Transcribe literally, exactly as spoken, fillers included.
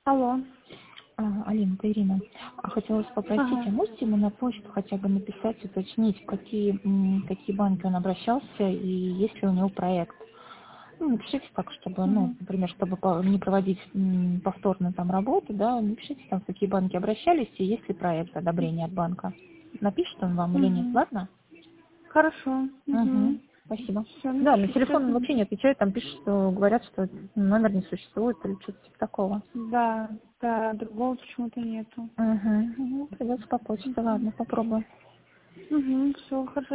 Алло. А, Алина, это Ирина. А хотела вас попросить, Ага. а можете ему на почту хотя бы написать, уточнить, в какие, м, какие банки он обращался и есть ли у него проект? Ну, напишите так, чтобы, ну, Мгм. например, чтобы по- не проводить м, повторно там работу, да, напишите там, в какие банки обращались и есть ли проект одобрения от банка. Напишет он вам или нет, Мгм. ладно? Хорошо. Угу, Угу. спасибо. Все, Да, на напишу сейчас. телефон он вообще не отвечает, там пишут, что говорят, что номер не существует или что-то типа такого. Да, да, другого почему-то нету. Угу, придется по почте, Угу. ладно, попробуем. Угу. Все, хорошо.